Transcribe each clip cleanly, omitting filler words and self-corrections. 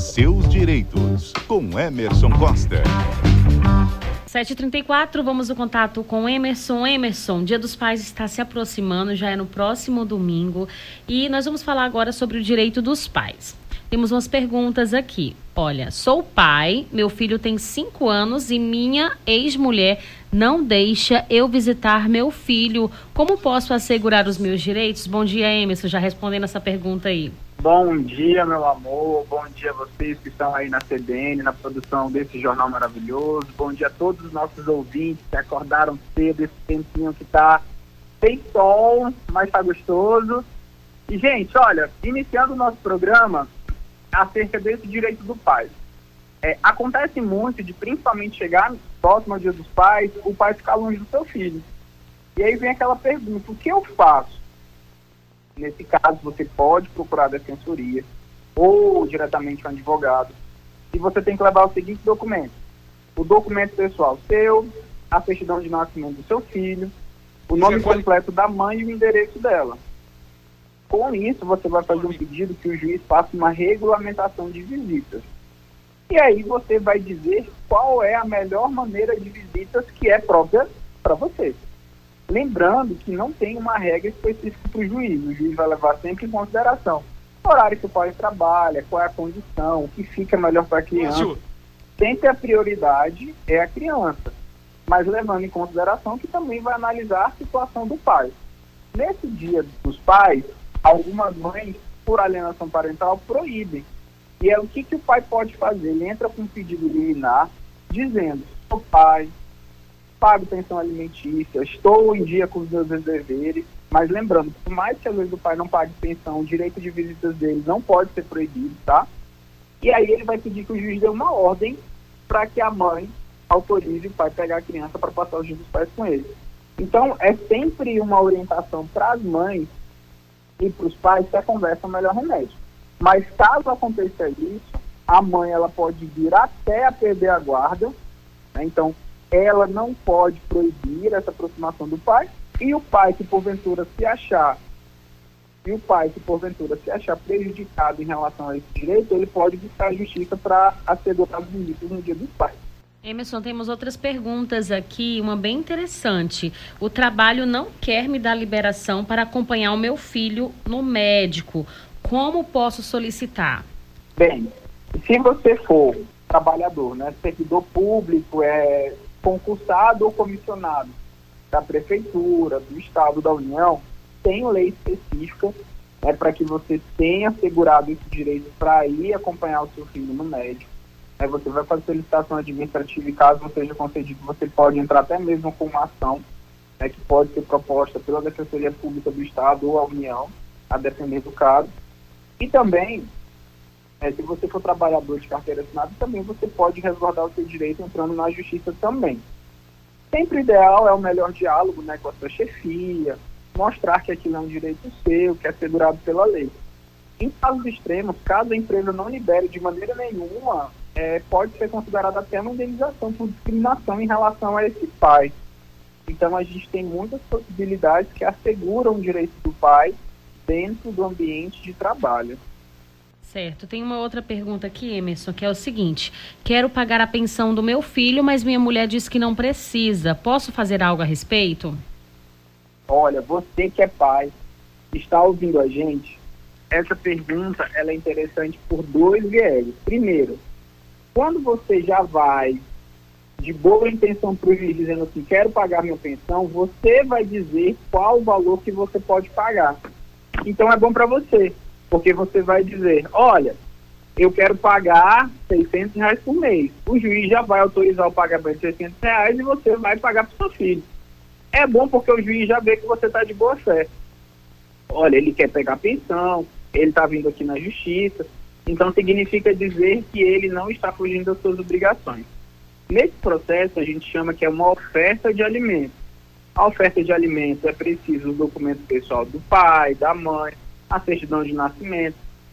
seus direitos, com Emerson Costa. 7h34, vamos no contato com Emerson. Emerson, Dia dos Pais está se aproximando, já é no próximo domingo, e nós vamos falar agora sobre o direito dos pais. Temos umas perguntas aqui. Olha, sou pai, meu filho tem 5 anos e minha ex-mulher não deixa eu visitar meu filho. Como posso assegurar os meus direitos? Bom dia, Emerson, já respondendo essa pergunta aí. Bom dia, meu amor. Bom dia a vocês que estão aí na CBN, na produção desse jornal maravilhoso. Bom dia a todos os nossos ouvintes que acordaram cedo, esse tempinho que tá sem sol, mas tá gostoso. E, gente, olha, iniciando o nosso programa acerca desse direito do pai. Acontece muito de, principalmente, chegar próximo ao Dia dos Pais, o pai ficar longe do seu filho. E aí vem aquela pergunta, o que eu faço? Nesse caso, você pode procurar a defensoria ou diretamente um advogado. E você tem que levar o seguinte documento: o documento pessoal seu, a certidão de nascimento do seu filho, o nome completo da mãe e o endereço dela. Com isso, você vai fazer um pedido que o juiz faça uma regulamentação de visitas. E aí você vai dizer qual é a melhor maneira de visitas que é própria para você. Lembrando que não tem uma regra específica para o juiz. O juiz vai levar sempre em consideração o horário que o pai trabalha, qual é a condição, o que fica melhor para a criança. Sempre a prioridade é a criança, mas levando em consideração que também vai analisar a situação do pai. Nesse Dia dos Pais, algumas mães, por alienação parental, proíbem. E é o que o pai pode fazer? Ele entra com um pedido liminar, dizendo: sou pai, pago pensão alimentícia, estou em dia com os meus deveres, mas lembrando, por mais que às vezes o pai não pague pensão, o direito de visitas dele não pode ser proibido, tá? E aí ele vai pedir que o juiz dê uma ordem para que a mãe autorize o pai a pegar a criança para passar os dias dos pais com ele. Então, é sempre uma orientação para as mães e para os pais que a conversa é o melhor remédio. Mas caso aconteça isso, a mãe ela pode vir até a perder a guarda, né? Então ela não pode proibir essa aproximação do pai, e o pai que porventura se achar prejudicado em relação a esse direito, ele pode buscar a justiça para assegurar os visitas no Dia dos Pais. Emerson, temos outras perguntas aqui, uma bem interessante. O trabalho não quer me dar liberação para acompanhar o meu filho no médico. Como posso solicitar? Bem, se você for trabalhador, né, servidor público, concursado ou comissionado da Prefeitura, do Estado, da União, tem lei específica para que você tenha assegurado esse direito para ir acompanhar o seu filho no médico. Você vai fazer solicitação administrativa e caso não seja concedido, você pode entrar até mesmo com uma ação que pode ser proposta pela Defensoria Pública do Estado ou a União, a depender do caso. E também, se você for trabalhador de carteira assinada, também você pode resguardar o seu direito entrando na justiça também. Sempre o ideal é o melhor diálogo, com a sua chefia, mostrar que aquilo é um direito seu, que é assegurado pela lei. Em casos extremos, caso a empresa não libere de maneira nenhuma, pode ser considerada até uma indenização por discriminação em relação a esse pai. Então a gente tem muitas possibilidades que asseguram o direito do pai dentro do ambiente de trabalho. Certo. Tem uma outra pergunta aqui, Emerson, que é o seguinte: quero pagar a pensão do meu filho, mas minha mulher diz que não precisa. Posso fazer algo a respeito? Olha, você que é pai, está ouvindo a gente, essa pergunta ela é interessante por 2 viés. Primeiro, quando você já vai de boa intenção para o juiz dizendo assim, quero pagar minha pensão, você vai dizer qual o valor que você pode pagar. Então é bom para você, porque você vai dizer, olha, eu quero pagar R$600 por mês. O juiz já vai autorizar o pagamento de R$600 e você vai pagar para o seu filho. É bom porque o juiz já vê que você está de boa fé. Olha, ele quer pegar a pensão, ele está vindo aqui na justiça, então significa dizer que ele não está fugindo das suas obrigações. Nesse processo a gente chama que é uma oferta de alimento. A oferta de alimento é preciso o documento pessoal do pai, da mãe, a certidão de nascimento,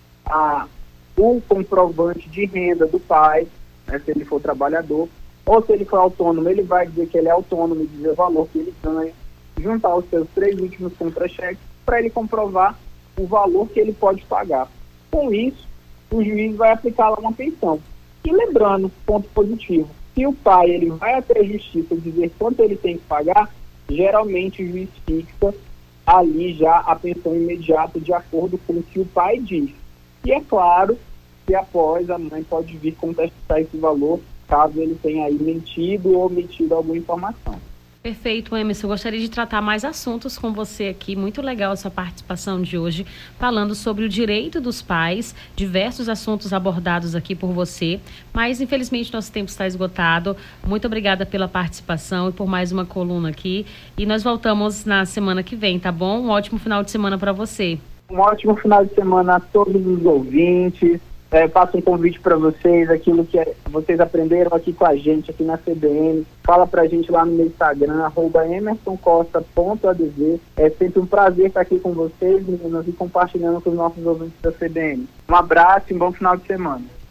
o comprovante de renda do pai, se ele for trabalhador, ou se ele for autônomo, ele vai dizer que ele é autônomo e dizer o valor que ele ganha, juntar os seus 3 últimos contra-cheques para ele comprovar o valor que ele pode pagar. Com isso, o juiz vai aplicar lá uma pensão. E lembrando, ponto positivo, se o pai ele vai até a justiça dizer quanto ele tem que pagar, geralmente o juiz fixa ali já a pensão imediata de acordo com o que o pai diz. E é claro que após a mãe pode vir contestar esse valor caso ele tenha aí mentido ou omitido alguma informação. Perfeito, Emerson. Eu gostaria de tratar mais assuntos com você aqui. Muito legal essa participação de hoje, falando sobre o direito dos pais, diversos assuntos abordados aqui por você, mas infelizmente nosso tempo está esgotado. Muito obrigada pela participação e por mais uma coluna aqui. E nós voltamos na semana que vem, tá bom? Um ótimo final de semana para você. Um ótimo final de semana a todos os ouvintes. Faço um convite para vocês, aquilo que vocês aprenderam aqui com a gente, aqui na CBN. Fala pra gente lá no meu Instagram, @emersoncosta.adv. É sempre um prazer estar aqui com vocês, meninas, e compartilhando com os nossos ouvintes da CBN. Um abraço e um bom final de semana.